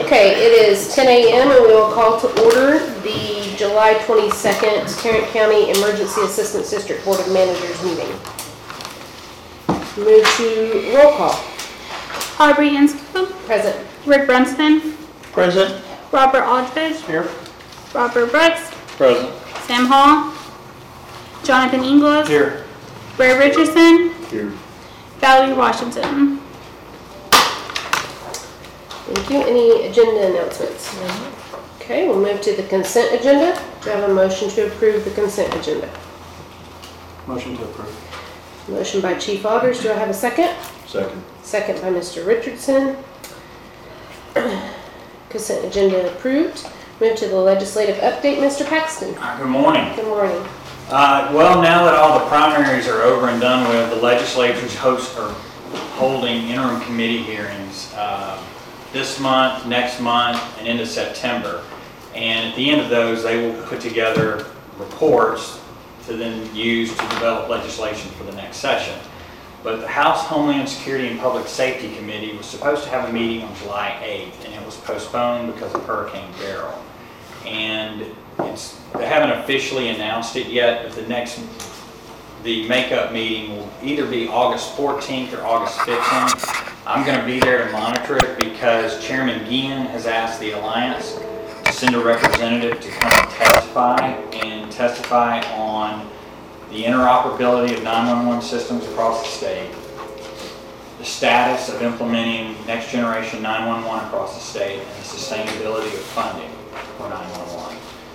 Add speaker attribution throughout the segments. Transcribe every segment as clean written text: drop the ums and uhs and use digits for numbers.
Speaker 1: Okay, it is 10 a.m. and we will call to order the July 22nd Tarrant County Emergency Assistance District Board of Managers meeting. Move to roll call.
Speaker 2: Aubrey Inscoe.
Speaker 1: Present.
Speaker 2: Rick Brunston.
Speaker 3: Present.
Speaker 2: Robert Aldfish.
Speaker 3: Here.
Speaker 2: Robert Brooks.
Speaker 3: Present.
Speaker 2: Sam Hall. Jonathan Ingles.
Speaker 3: Here.
Speaker 2: Ray Richardson.
Speaker 3: Here.
Speaker 2: Valerie Washington.
Speaker 1: Thank you. Any agenda announcements? Okay, we'll move to the consent agenda. Do I have a motion to approve the consent agenda?
Speaker 3: Motion to approve.
Speaker 1: Motion by Chief Augers. Do I have a second?
Speaker 3: Second.
Speaker 1: Second by Mr. Richardson. Consent agenda approved. Move to the legislative update, Mr. Paxton.
Speaker 4: Good morning.
Speaker 1: Good morning.
Speaker 4: Well, now that all the primaries are over and done with, the legislatures are holding interim committee hearings this month, next month, and into September. And at the end of those, they will put together reports to then use to develop legislation for the next session. But the House Homeland Security and Public Safety Committee was supposed to have a meeting on July 8th, and it was postponed because of Hurricane Beryl. And they haven't officially announced it yet, but the makeup meeting will either be August 14th or August 15th. I'm going to be there to monitor it because Chairman Guillen has asked the Alliance to send a representative to come and testify on the interoperability of 911 systems across the state, the status of implementing next generation 911 across the state, and the sustainability of funding for 911.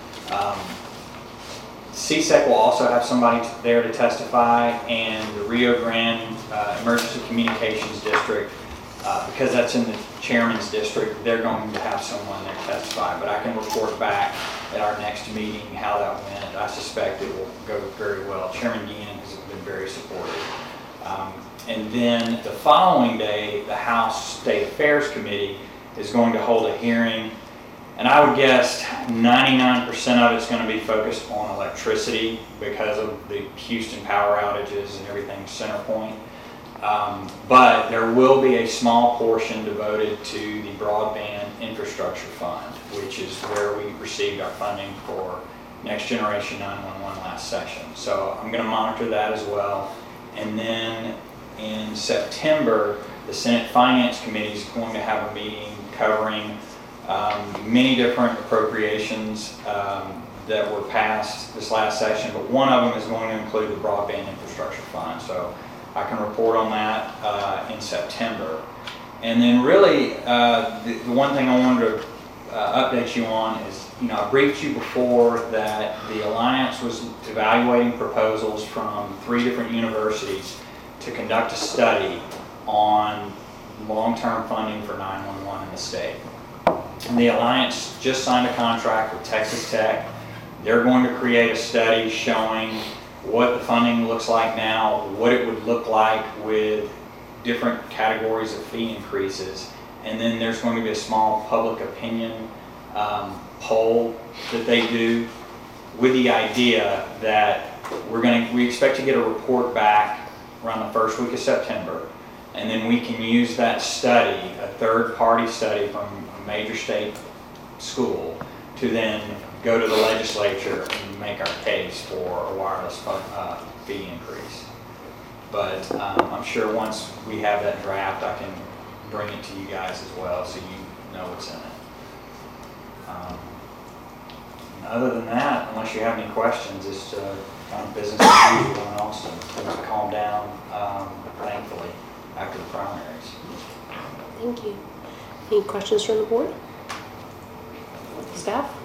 Speaker 4: CSEC will also have somebody there to testify, and the Rio Grande Emergency Communications District, because that's in the chairman's district, they're going to have someone there to testify. But I can report back at our next meeting how that went. I suspect it will go very well. Chairman Guillen has been very supportive. And then the following day, the House State Affairs Committee is going to hold a hearing. And I would guess 99% of it's going to be focused on electricity because of the Houston power outages and everything CenterPoint. But there will be a small portion devoted to the Broadband Infrastructure Fund, which is where we received our funding for Next Generation 911 last session. So I'm going to monitor that as well. And then in September, the Senate Finance Committee is going to have a meeting covering many different appropriations that were passed this last session, but one of them is going to include the Broadband Infrastructure Fund. So I can report on that in September. And then really, the one thing I wanted to update you on is, I briefed you before that the Alliance was evaluating proposals from 3 different universities to conduct a study on long-term funding for 911 in the state. And the Alliance just signed a contract with Texas Tech. They're going to create a study showing what the funding looks like now, what it would look like with different categories of fee increases. And then there's going to be a small public opinion poll that they do with the idea that we expect to get a report back around the first week of September. And then we can use that study, a third-party study from a major state school, to then go to the legislature and make our case for a wireless fee increase. But I'm sure once we have that draft, I can bring it to you guys as well so you know what's in it. Other than that, unless you have any questions, it's kind of business as usual in Austin. Things have calmed down, thankfully, after the primaries.
Speaker 1: Thank you. Any questions from the board? Staff?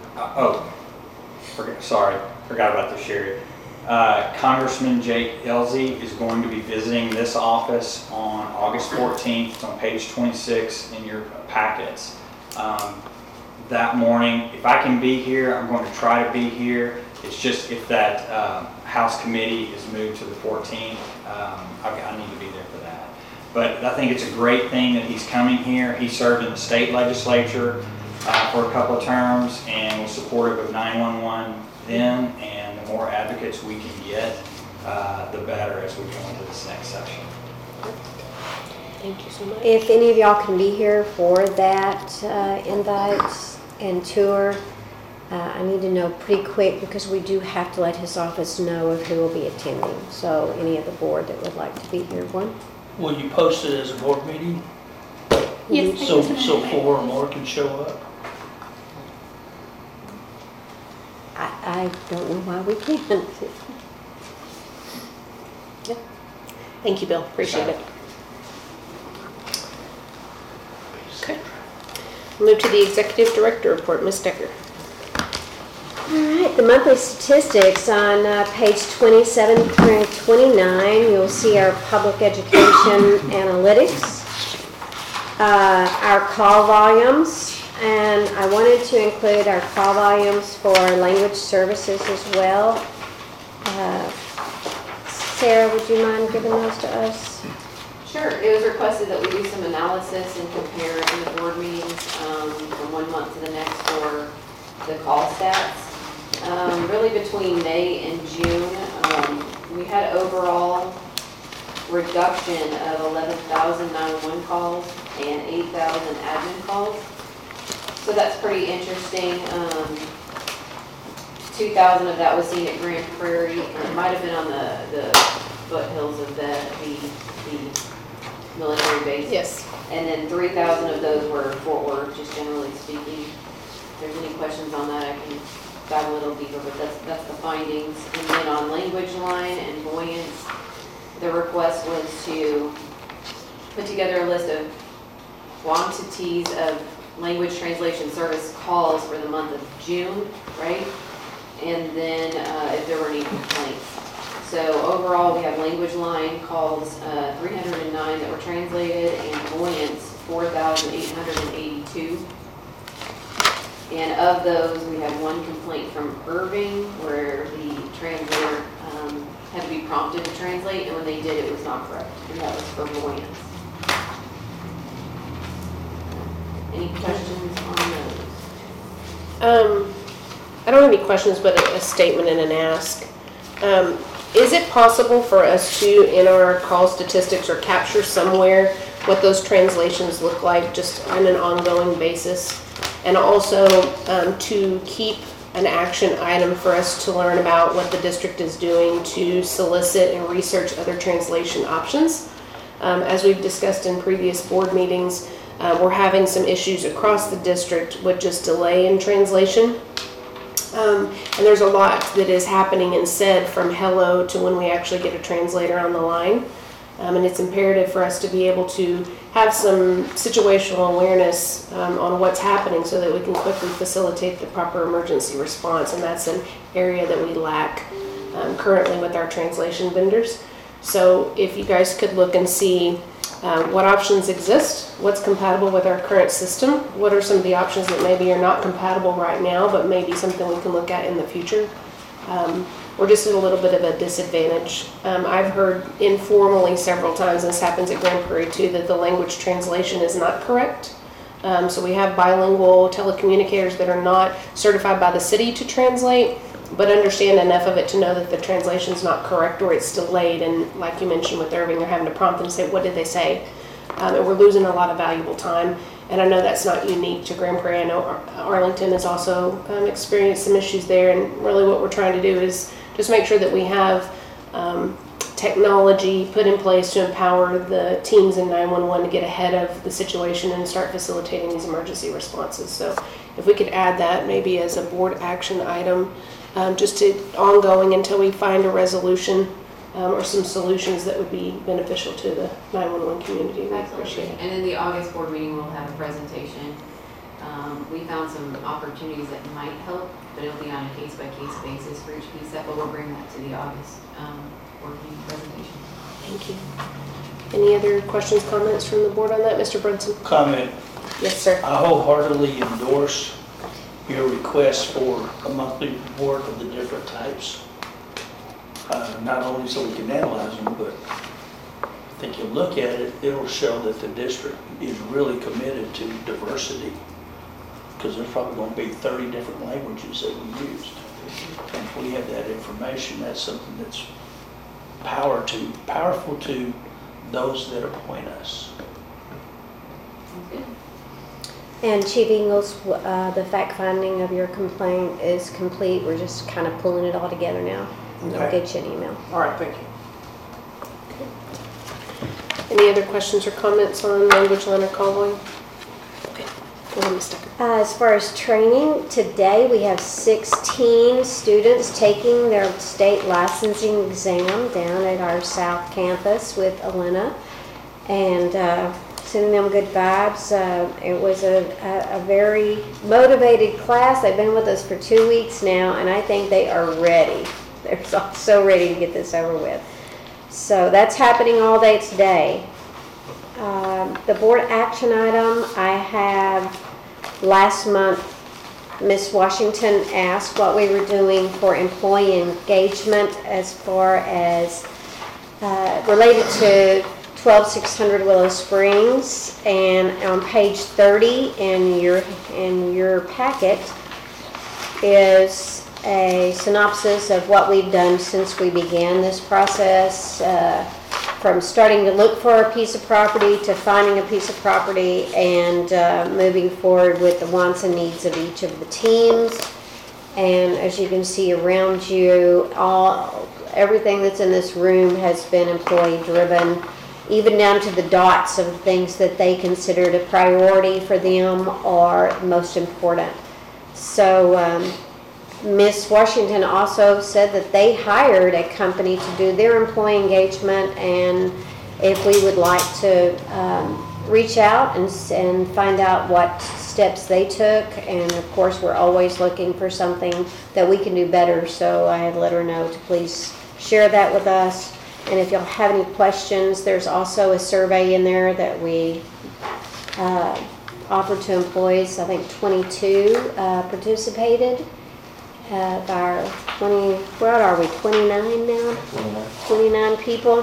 Speaker 4: Forgot about this, Sherry. Congressman Jake Ellzey is going to be visiting this office on August 14th. It's on page 26 in your packets. That morning, if I can be here, I'm going to try to be here. It's just if that House committee is moved to the 14th, I need to be there for that. But I think it's a great thing that he's coming here. He served in the state legislature for a couple of terms and was supportive of 911 then, and the more advocates we can get, the better as we go into this next session.
Speaker 1: Thank you so much.
Speaker 5: If any of y'all can be here for that invite and tour, I need to know pretty quick because we do have to let his office know of who will be attending. So any of the board that would like to be here, one?
Speaker 3: Will you post it as a board meeting?
Speaker 2: Yes.
Speaker 3: So 4 or more can show up?
Speaker 5: I don't know why we can't.
Speaker 1: Thank you, Bill. Appreciate it. Okay. Move to the executive director report. Ms. Decker.
Speaker 5: All right, the monthly statistics on page 27 through 29, you'll see our public education analytics, our call volumes, and I wanted to include our call volumes for language services as well. Sarah, would you mind giving those to us?
Speaker 6: Sure. It was requested that we do some analysis and compare in the board meetings from one month to the next for the call stats. Really between May and June, we had overall reduction of 11,000 911 calls and 8,000 admin calls. So that's pretty interesting. 2,000 of that was seen at Grand Prairie, and it might have been on the foothills of the military base.
Speaker 1: Yes.
Speaker 6: And then 3,000 of those were Fort Worth, just generally speaking. If there's any questions on that, I can dive a little deeper, but that's the findings. And then on language line and buoyance, the request was to put together a list of quantities of language translation service calls for the month of June, right? And then if there were any complaints. So overall, we have language line calls 309 that were translated, and buoyance 4,882. And of those, we had one complaint from Irving where the translator had to be prompted to translate, and when they did, it was not correct. And that was for buoyance. Any questions on those?
Speaker 1: I don't have any questions, but a statement and an ask. Is it possible for us to, in our call statistics, or capture somewhere what those translations look like just on an ongoing basis? And also to keep an action item for us to learn about what the district is doing to solicit and research other translation options. As we've discussed in previous board meetings, we're having some issues across the district with just delay in translation. And there's a lot that is happening and said from hello to when we actually get a translator on the line. And it's imperative for us to be able to have some situational awareness on what's happening so that we can quickly facilitate the proper emergency response. And that's an area that we lack currently with our translation vendors. So if you guys could look and see what options exist, what's compatible with our current system, what are some of the options that maybe are not compatible right now, but maybe something we can look at in the future. We're just at a little bit of a disadvantage. I've heard informally several times, and this happens at Grand Prairie too, that the language translation is not correct. So we have bilingual telecommunicators that are not certified by the city to translate, but understand enough of it to know that the translation is not correct or it's delayed. And like you mentioned with Irving, they're having to prompt them and say, what did they say? And we're losing a lot of valuable time. And I know that's not unique to Grand Prairie. I know Arlington has also experienced some issues there. And really what we're trying to do is just make sure that we have technology put in place to empower the teams in 911 to get ahead of the situation and start facilitating these emergency responses. So if we could add that maybe as a board action item, just to ongoing until we find a resolution or some solutions that would be beneficial to the 911 community. We appreciate it.
Speaker 6: And in the August board meeting, we'll have a presentation. We found some opportunities that might help, but it'll be on a case-by-case basis for each PSEP, but we'll bring that to the August board meeting presentation.
Speaker 1: Thank you. Any other questions, comments from the board on that? Mr. Brunson?
Speaker 3: Comment.
Speaker 1: Yes, sir.
Speaker 3: I wholeheartedly endorse your request for a monthly report of the different types. Not only so we can analyze them, but I think you look at it, it'll show that the district is really committed to diversity, because there's probably going to be 30 different languages that we used. And if we have that information, that's something that's powerful to those that appoint us.
Speaker 5: And Chief Ingles, the fact finding of your complaint is complete. We're just kind of pulling it all together now. And I'll
Speaker 3: Okay.
Speaker 5: get you an email.
Speaker 3: All right, thank you.
Speaker 1: Any other questions or comments on language line or call volume? Okay, go ahead, Ms. Decker.
Speaker 5: As far as training, today we have 16 students taking their state licensing exam down at our South Campus with Elena, and sending them good vibes. It was a very motivated class. They've been with us for 2 weeks now, and I think they are ready. They're so ready to get this over with. So that's happening all day today. The board action item, I have last month, Ms. Washington asked what we were doing for employee engagement as far as related to 12600 Willow Springs. And on page 30 in your packet is a synopsis of what we've done since we began this process, from starting to look for a piece of property to finding a piece of property, and moving forward with the wants and needs of each of the teams. And as you can see around you, everything that's in this room has been employee driven, even down to the dots of things that they considered a priority for them or most important. So Ms. Washington also said that they hired a company to do their employee engagement, and if we would like to reach out and find out what steps they took. And of course, we're always looking for something that we can do better, so I have let her know to please share that with us. And if y'all have any questions, there's also a survey in there that we offered to employees. I think 22 participated. Of our 29 now? 29 people.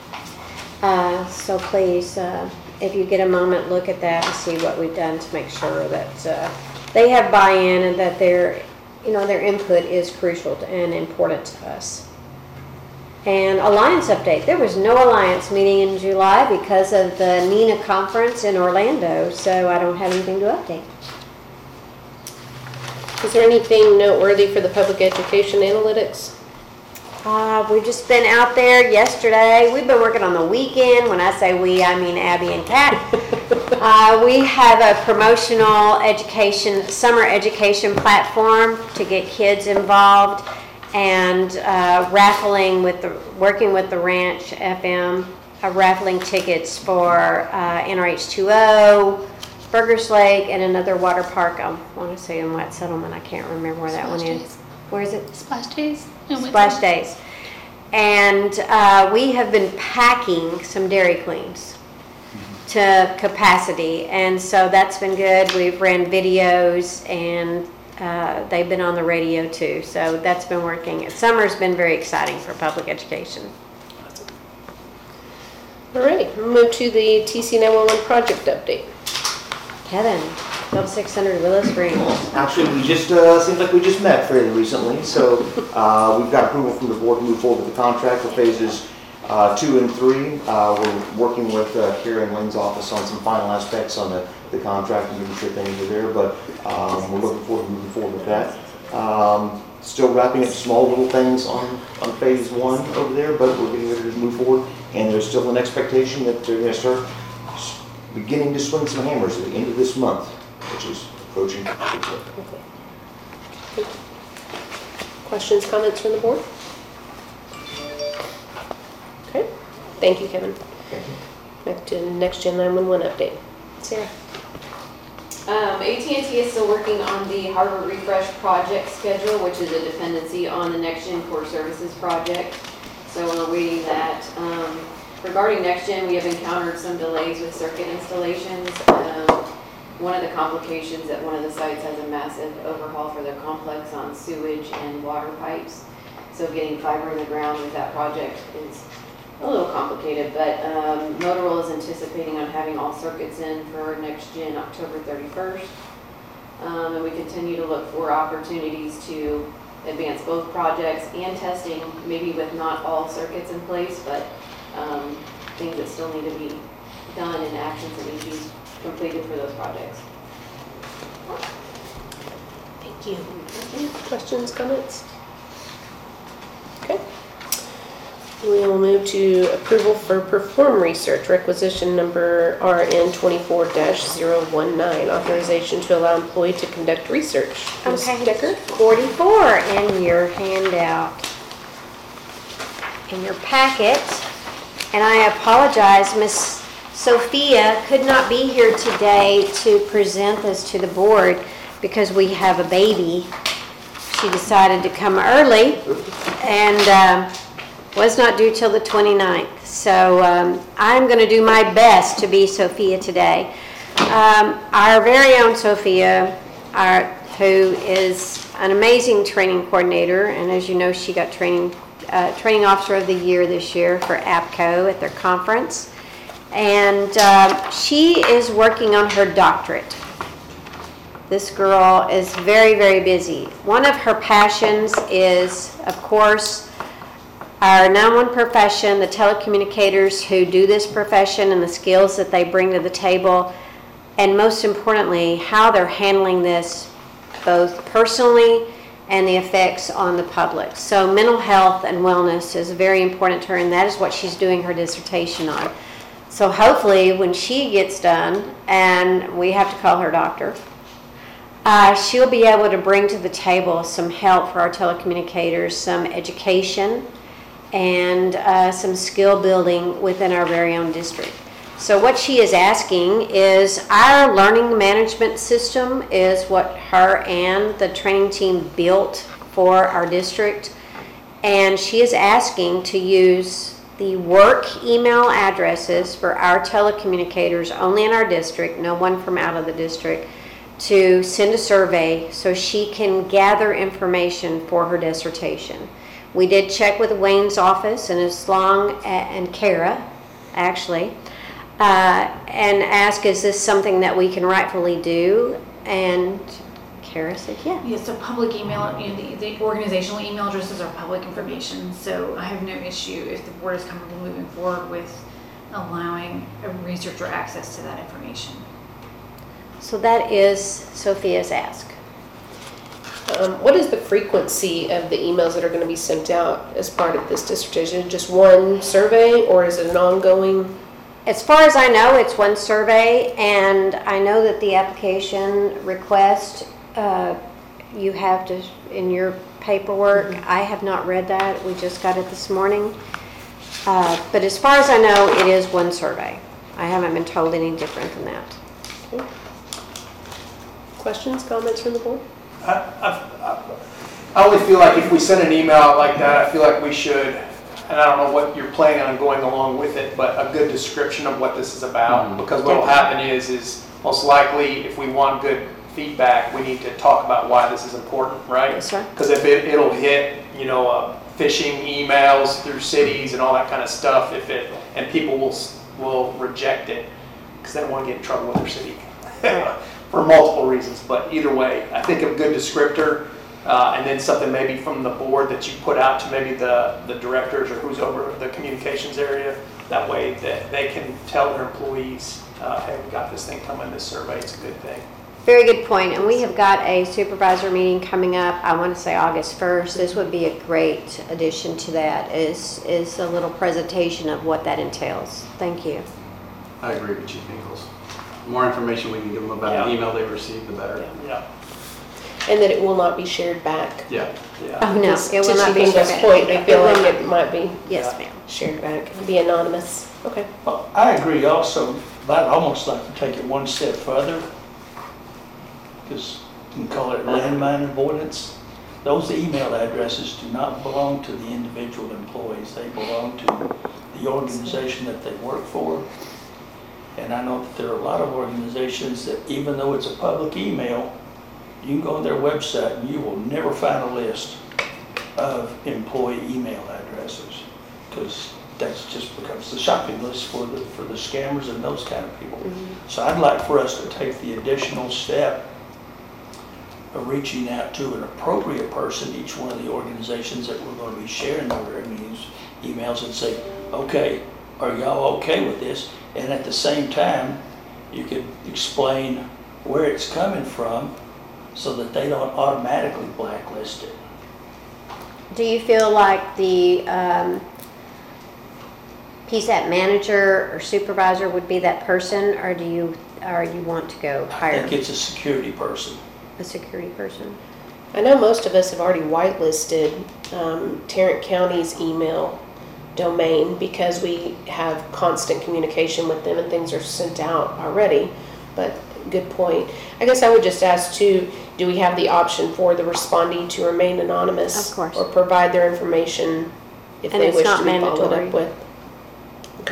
Speaker 5: So please, if you get a moment, look at that and see what we've done to make sure that they have buy-in and that their input is crucial and important to us. And Alliance update. There was no Alliance meeting in July because of the NENA conference in Orlando, so I don't have anything to update.
Speaker 1: Is there anything noteworthy for the public education analytics?
Speaker 5: We've just been out there yesterday. We've been working on the weekend. When I say we, I mean Abby and Kat. We have a promotional summer education platform to get kids involved, and working with the Ranch FM, raffling tickets for NRH2O, Burgers Lake, and another water park. I want to say in White Settlement. I can't remember where that one is. Where is it?
Speaker 2: Splash Days.
Speaker 5: Splash Days. And we have been packing some Dairy Queens to capacity, and so that's been good. We've ran videos, and they've been on the radio too, so that's been working. Summer's been very exciting for public education.
Speaker 1: All right, we'll move to the TC 911 project update.
Speaker 5: Kevin, 12600 Willow Springs.
Speaker 7: Actually, we just, seems like we just met fairly recently, so we've got approval from the board to move forward with the contract for phases 2 and 3. We're working with Karen Lynn's office on some final aspects on the contract and making sure things are there, but we're looking forward to moving forward with that. Still wrapping up small little things on phase 1 over there, but we're getting ready to move forward, and there's still an expectation that they're going to start beginning to swing some hammers at the end of this month, which is approaching quickly.
Speaker 1: Questions, comments from the board? Okay, thank you, Kevin. Back to Next Gen 911 update. Sarah?
Speaker 6: AT&T is still working on the Harbor Refresh project schedule, which is a dependency on the Next Gen Core Services project. So we're waiting that. Regarding Next Gen, we have encountered some delays with circuit installations. One of the complications at one of the sites has a massive overhaul for their complex on sewage and water pipes. So getting fiber in the ground with that project is a little complicated, but Motorola is anticipating on having all circuits in for Next Gen October 31st. And we continue to look for opportunities to advance both projects and testing, maybe with not all circuits in place, but things that still need to be done and actions that need to be completed for those projects.
Speaker 1: you. Any questions, comments? Okay. We will move to approval for perform research, requisition number RN 24-019, authorization to allow employee to conduct research. Ms.
Speaker 5: Okay,
Speaker 1: Decker?
Speaker 5: 44 in your handout, in your packet. And I apologize, Miss Sophia could not be here today to present this to the board because we have a baby. She decided to come early and was not due till the 29th. So I'm going to do my best to be Sophia today. Our very own Sophia, who is an amazing training coordinator, and as you know, she got training officer of the year this year for APCO at their conference. And she is working on her doctorate. This girl is very, very busy. One of her passions is, of course, our #1 profession, the telecommunicators who do this profession and the skills that they bring to the table, and most importantly, how they're handling this both personally and the effects on the public. So mental health and wellness is very important to her, and that is what she's doing her dissertation on. So hopefully when she gets done, and we have to call her doctor, she'll be able to bring to the table some help for our telecommunicators, some education, and some skill building within our very own district. So what she is asking is, our learning management system is what her and the training team built for our district, and she is asking to use the work email addresses for our telecommunicators only in our district, no one from out of the district, to send a survey so she can gather information for her dissertation. We did check with Wayne's office and Kara, actually, and ask, is this something that we can rightfully do? And Kara said, yeah.
Speaker 8: Yeah, so public email, the organizational email addresses are public information, so I have no issue if the board is comfortable moving forward with allowing a researcher access to that information.
Speaker 5: So that is Sophia's ask.
Speaker 1: What is the frequency of the emails that are going to be sent out as part of this dissertation? Just one survey, or is it an ongoing?
Speaker 5: As far as I know, it's one survey, and I know that the application request, you have to, in your paperwork, I have not read that, we just got it this morning. But as far as I know, it is one survey. I haven't been told any different than that.
Speaker 1: Okay. Questions, comments from the board?
Speaker 9: I only feel like if we send an email out like that, I feel like we should, and I don't know what you're planning on going along with it, but a good description of what this is about. Because what will happen is most likely, if we want good feedback, we need to talk about why this is important, right?
Speaker 5: Yes, sir.
Speaker 9: Because if it'll hit, phishing emails through cities and all that kind of stuff, and people will reject it because they don't want to get in trouble with their city. For multiple reasons, but either way, I think a good descriptor, and then something maybe from the board that you put out to maybe the directors or who's over the communications area. That way that they can tell their employees, hey, we got this thing coming, this survey, it's a good thing.
Speaker 5: Very good point, and we have got a supervisor meeting coming up, I want to say August 1st. This would be a great addition to that, is a little presentation of what that entails. Thank you.
Speaker 10: I agree with Chief Nichols. The more information we can give them about the email they received, the better.
Speaker 9: Yeah.
Speaker 1: And that it will not be shared back.
Speaker 10: Yeah.
Speaker 5: Oh, no, it will not be
Speaker 1: To Chief Ingles'
Speaker 5: shared.
Speaker 1: point, I feel like it might be
Speaker 5: Yes, ma'am.
Speaker 1: shared back, be anonymous. Okay.
Speaker 3: Well, I agree also, but I'd almost like to take it one step further, because you can call it landmine avoidance. Those email addresses do not belong to the individual employees. They belong to the organization that they work for. And I know that there are a lot of organizations that, even though it's a public email, you can go on their website and you will never find a list of employee email addresses, because that's just becomes the shopping list for the scammers and those kind of people. So I'd like for us to take the additional step of reaching out to an appropriate person, each one of the organizations that we're going to be sharing our emails, and say, okay, are y'all okay with this? And at the same time, you could explain where it's coming from, so that they don't automatically blacklist it.
Speaker 5: Do you feel like the PSAP manager or supervisor would be that person, or do you want to go
Speaker 3: I
Speaker 5: hire
Speaker 3: think it's a security person.
Speaker 5: a security person?
Speaker 1: I know most of us have already whitelisted Tarrant County's email domain because we have constant communication with them and things are sent out already. But good point. I guess I would just ask too, do we have the option for the respondee to remain anonymous?
Speaker 5: Of course.
Speaker 1: Or provide their information if
Speaker 5: And
Speaker 1: they
Speaker 5: it's
Speaker 1: wish
Speaker 5: not
Speaker 1: to be followed
Speaker 5: mandatory.
Speaker 1: up with? Okay.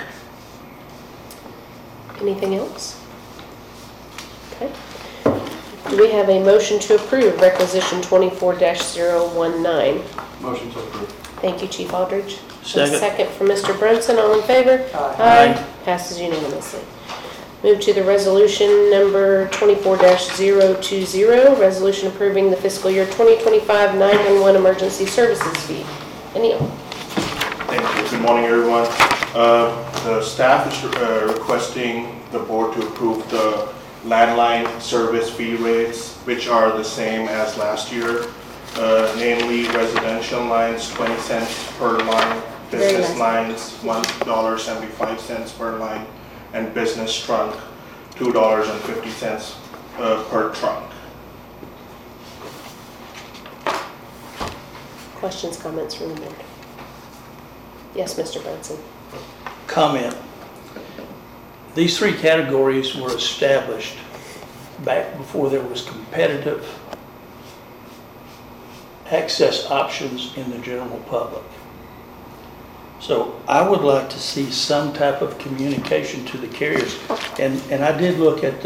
Speaker 1: Anything else? Okay. Do we have a motion to approve requisition 24-019?
Speaker 10: Motion to approve.
Speaker 1: Thank you, Chief Aldridge.
Speaker 3: Second.
Speaker 1: A second from Mr. Brunson, all in favor?
Speaker 3: Aye.
Speaker 1: Passes unanimously. Move to the resolution number 24-020, resolution approving the fiscal year 2025 911 emergency services fee. Anil.
Speaker 11: Thank you. Good morning, everyone. The staff is requesting the board to approve the landline service fee rates, which are the same as last year. Namely, residential lines, 20 cents per line, business lines, $1.75 per line, and business trunk, $2.50 per trunk.
Speaker 1: Questions, comments from the board? Yes, Mr. Brunson.
Speaker 3: Comment. These three categories were established back before there was competitive access options in the general public. So I would like to see some type of communication to the carriers. And I did look at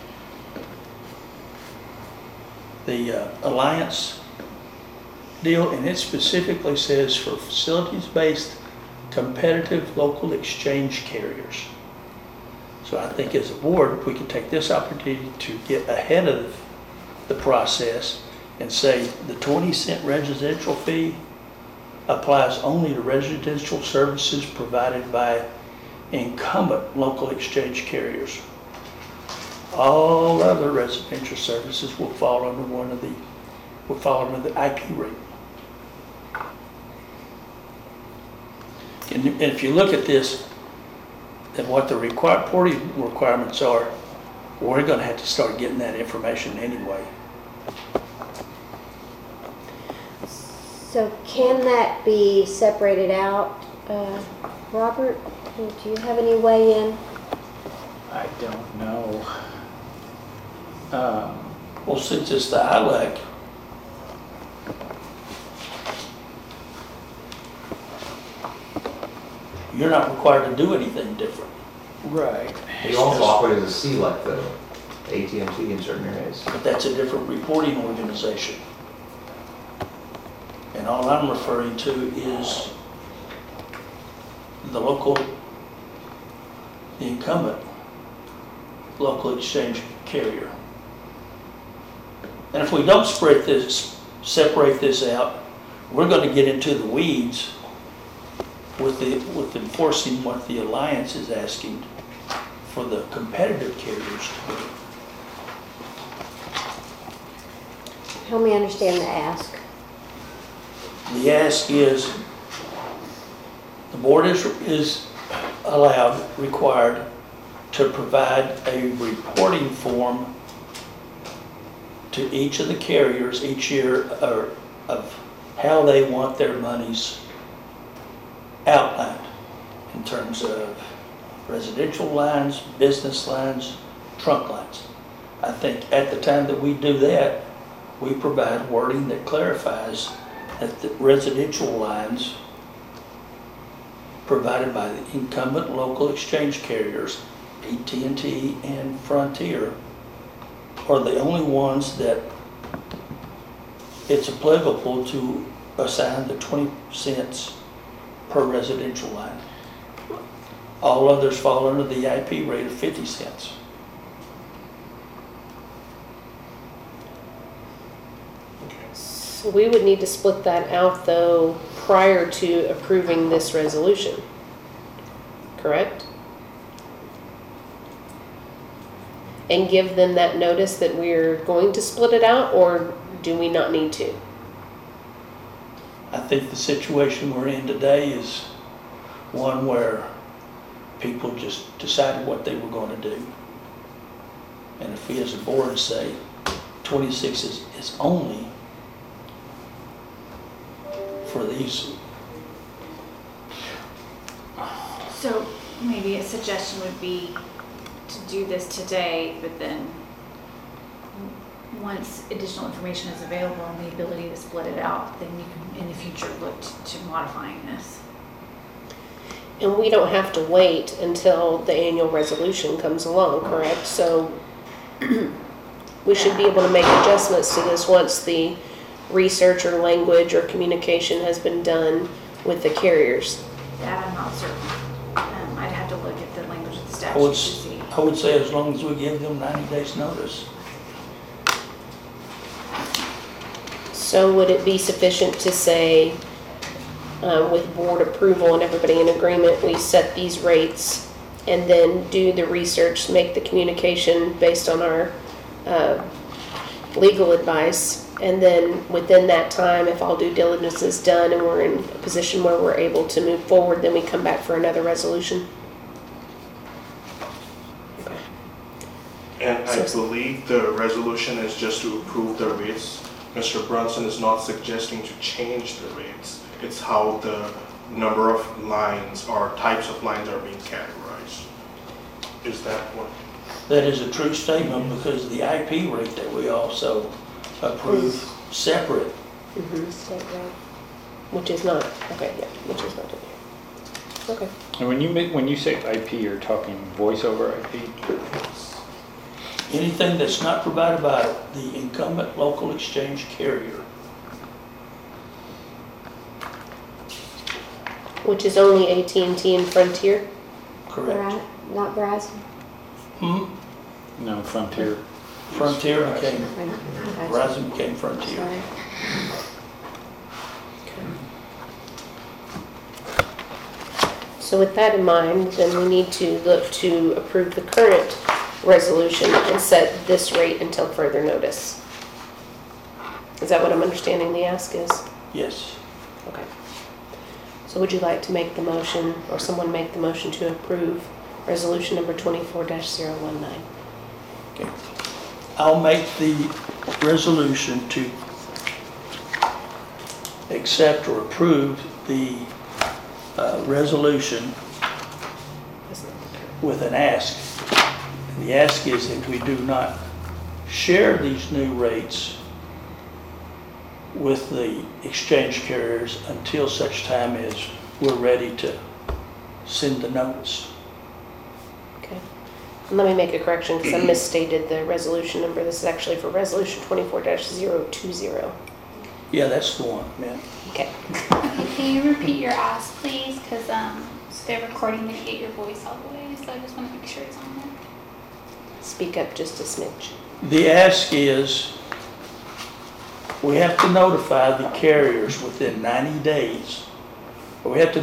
Speaker 3: the Alliance deal, and it specifically says for facilities-based competitive local exchange carriers. So I think as a board, we can take this opportunity to get ahead of the process and say the 20-cent residential fee applies only to residential services provided by incumbent local exchange carriers. All other residential services will fall under the IP rate. And if you look at this, and what the reporting requirements are, we're going to have to start getting that information anyway.
Speaker 5: So can that be separated out? Robert, do you have any way in?
Speaker 12: I don't know.
Speaker 3: Well, since it's the ILEC, you're not required to do anything different.
Speaker 12: Right.
Speaker 13: You also operate as a CLEC though, AT&T in certain areas.
Speaker 3: But that's a different reporting organization. And all I'm referring to is the incumbent local exchange carrier. And if we don't separate this out, we're going to get into the weeds with enforcing what the Alliance is asking for the competitive carriers to do.
Speaker 5: Help me understand the ask.
Speaker 3: The ask is, the board is required to provide a reporting form to each of the carriers each year of how they want their monies outlined in terms of residential lines, business lines, trunk lines. I think at the time that we do that, we provide wording that clarifies that the residential lines provided by the incumbent local exchange carriers, AT&T and Frontier, are the only ones that it's applicable to assign the 20 cents per residential line. All others fall under the IP rate of 50 cents.
Speaker 1: So we would need to split that out though prior to approving this resolution, correct? and give them that notice that we're going to split it out, or do we not need to?
Speaker 3: I think the situation we're in today is one where people just decided what they were going to do. And if we as a board say 26 is only for these,
Speaker 8: So maybe a suggestion would be to do this today, but then once additional information is available and the ability to split it out, then you can in the future look to modifying this.
Speaker 1: And we don't have to wait until the annual resolution comes along, correct? So we should be able to make adjustments to this once the research or language or communication has been done with the carriers.
Speaker 8: That I'm not certain. I'd have to look at the language of the statute
Speaker 3: I would,
Speaker 8: to see.
Speaker 3: I would say as long as we give them 90 days notice.
Speaker 1: So would it be sufficient to say, with board approval and everybody in agreement, we set these rates and then do the research, make the communication based on our legal advice, and then within that time, if all due diligence is done and we're in a position where we're able to move forward, then we come back for another resolution? Okay.
Speaker 11: And I believe the resolution is just to approve the rates. Mr. Brunson is not suggesting to change the rates. It's how the number of lines or types of lines are being categorized. Is that what?
Speaker 3: That is a true statement because the IP rate that we also approve separate.
Speaker 1: State rate. Which is not, okay, yeah, which is not in here. Okay.
Speaker 12: And when you say IP, you're talking voice over IP?
Speaker 3: Anything that's not provided by the incumbent local exchange carrier.
Speaker 1: Which is only AT&T and Frontier?
Speaker 3: Correct.
Speaker 5: Not Verizon?
Speaker 12: No, Frontier.
Speaker 3: Frontier became,
Speaker 5: Okay.
Speaker 3: Verizon became Frontier.
Speaker 5: Sorry.
Speaker 1: So with that in mind, then we need to look to approve the current resolution and set this rate until further notice. Is that what I'm understanding the ask is?
Speaker 3: Yes.
Speaker 1: Okay. So would you like to make the motion, or someone make the motion to approve resolution number 24-019?
Speaker 3: Okay. I'll make the resolution to accept or approve the resolution with an ask. And the ask is that we do not share these new rates with the exchange carriers until such time as we're ready to send the notice.
Speaker 1: Okay. And let me make a correction because I misstated the resolution number. This is actually for resolution 24-020.
Speaker 3: Yeah, that's the one, man.
Speaker 1: Okay.
Speaker 2: Okay, can you repeat your ask, please? Because they're recording to get your voice all the way, so I just want to make sure it's on there.
Speaker 1: Speak up just a smidge.
Speaker 3: The ask is, we have to notify the carriers within 90 days. We have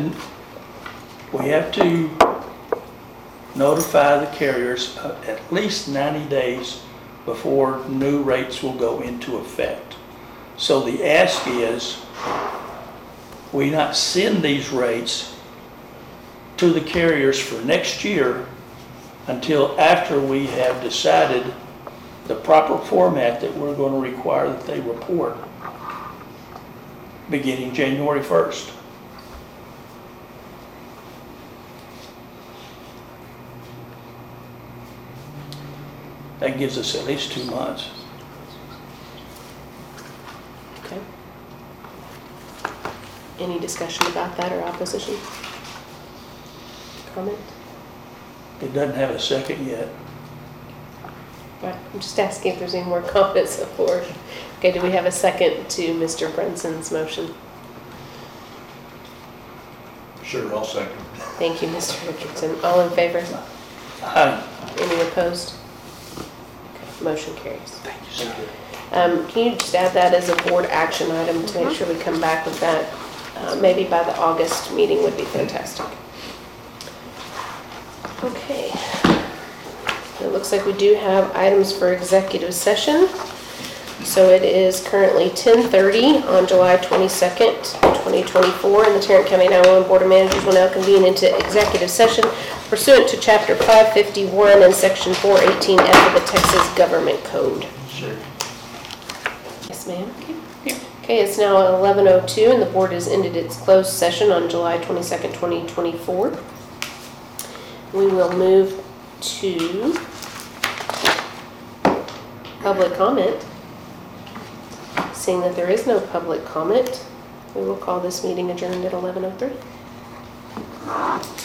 Speaker 3: to notify the carriers at least 90 days before new rates will go into effect. So the ask is, we not send these rates to the carriers for next year until after we have decided the proper format that we're going to require that they report beginning January 1st. That gives us at least 2 months.
Speaker 1: Okay. Any discussion about that or opposition? Comment?
Speaker 3: It doesn't have a second yet.
Speaker 1: Right. I'm just asking if there's any more comments before. Okay, do we have a second to Mr. Brunson's motion?
Speaker 11: Sure, I'll second.
Speaker 1: Thank you, Mr. Richardson. All in favor?
Speaker 3: Aye.
Speaker 1: Any opposed? Okay, motion carries.
Speaker 3: Thank you, sir.
Speaker 1: Can you just add that as a board action item to make sure we come back with that? Maybe by the August meeting would be fantastic. Okay. So It looks like we do have items for executive session. So it is currently 10:30 on July 22nd, 2024, and the Tarrant County 911 Board of Managers will now convene into executive session pursuant to Chapter 551 and Section 418F of the Texas Government Code.
Speaker 3: Sure.
Speaker 1: Yes, ma'am. Okay, it's now 11:02 and the board has ended its closed session on July 22nd, 2024. We will move to public comment. Seeing that there is no public comment, we will call this meeting adjourned at 11:03.